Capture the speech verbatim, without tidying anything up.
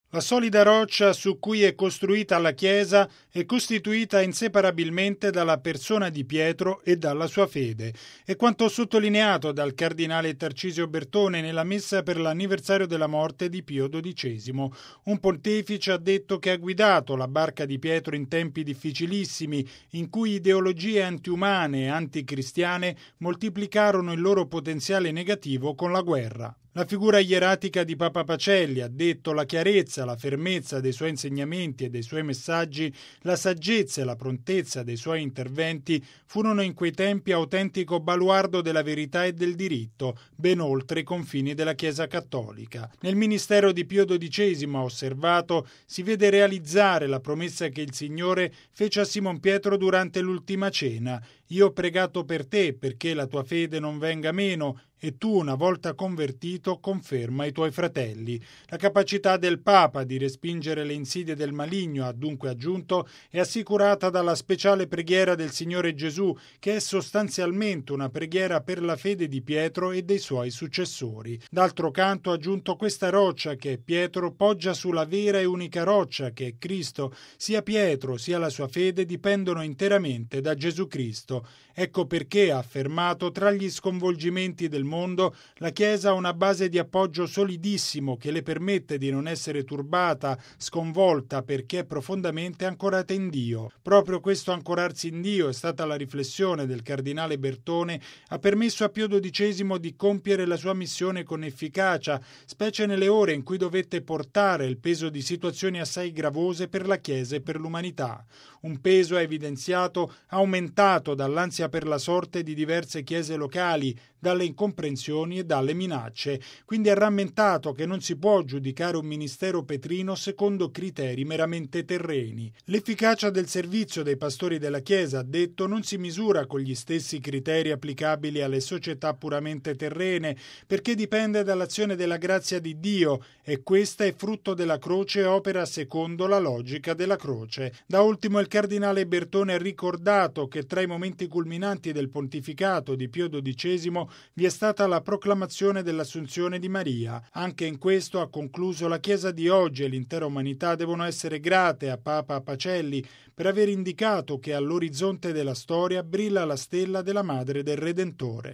La solida roccia su cui è costruita la Chiesa è costituita inseparabilmente dalla persona di Pietro e dalla sua fede. È quanto sottolineato dal cardinale Tarcisio Bertone nella messa per l'anniversario della morte di Pio dodicesimo. Un pontefice ha detto che ha guidato la barca di Pietro in tempi difficilissimi, in cui ideologie antiumane e anticristiane moltiplicarono il loro potenziale negativo con la guerra. La figura ieratica di Papa Pacelli ha detto la chiarezza, la fermezza dei suoi insegnamenti e dei suoi messaggi, la saggezza e la prontezza dei suoi interventi furono in quei tempi autentico baluardo della verità e del diritto, ben oltre i confini della Chiesa cattolica. Nel ministero di Pio dodicesimo, ha osservato, si vede realizzare la promessa che il Signore fece a Simon Pietro durante l'ultima cena: io ho pregato per te perché la tua fede non venga meno e tu, una volta convertito, conferma i tuoi fratelli. La capacità del Papa di respingere le insidie del maligno, ha dunque aggiunto, è assicurata dalla speciale preghiera del Signore Gesù, che è sostanzialmente una preghiera per la fede di Pietro e dei suoi successori. D'altro canto, ha aggiunto, questa roccia che è Pietro poggia sulla vera e unica roccia che è Cristo. Sia Pietro sia la sua fede dipendono interamente da Gesù Cristo. Ecco perché, ha affermato, tra gli sconvolgimenti del mondo, la Chiesa ha una base di appoggio solidissimo che le permette di non essere turbata, sconvolta, perché è profondamente ancorata in Dio. Proprio questo ancorarsi in Dio, è stata la riflessione del cardinale Bertone, ha permesso a Pio dodicesimo di compiere la sua missione con efficacia, specie nelle ore in cui dovette portare il peso di situazioni assai gravose per la Chiesa e per l'umanità. Un peso, ha evidenziato, aumentato dall'ansia per la sorte di diverse chiese locali, dalle incomprensioni e dalle minacce. Quindi ha rammentato che non si può giudicare un ministero petrino secondo criteri meramente terreni. L'efficacia del servizio dei pastori della Chiesa, ha detto, non si misura con gli stessi criteri applicabili alle società puramente terrene, perché dipende dall'azione della grazia di Dio e questa è frutto della croce e opera secondo la logica della croce. Da ultimo il cardinale Bertone ha ricordato che tra i momenti culminanti del pontificato di Pio dodicesimo vi è stata la proclamazione dell'Assunzione di Maria. Anche in questo, ha concluso, la Chiesa di oggi e l'intera umanità devono essere grate a Papa Pacelli per aver indicato che all'orizzonte della storia brilla la stella della Madre del Redentore.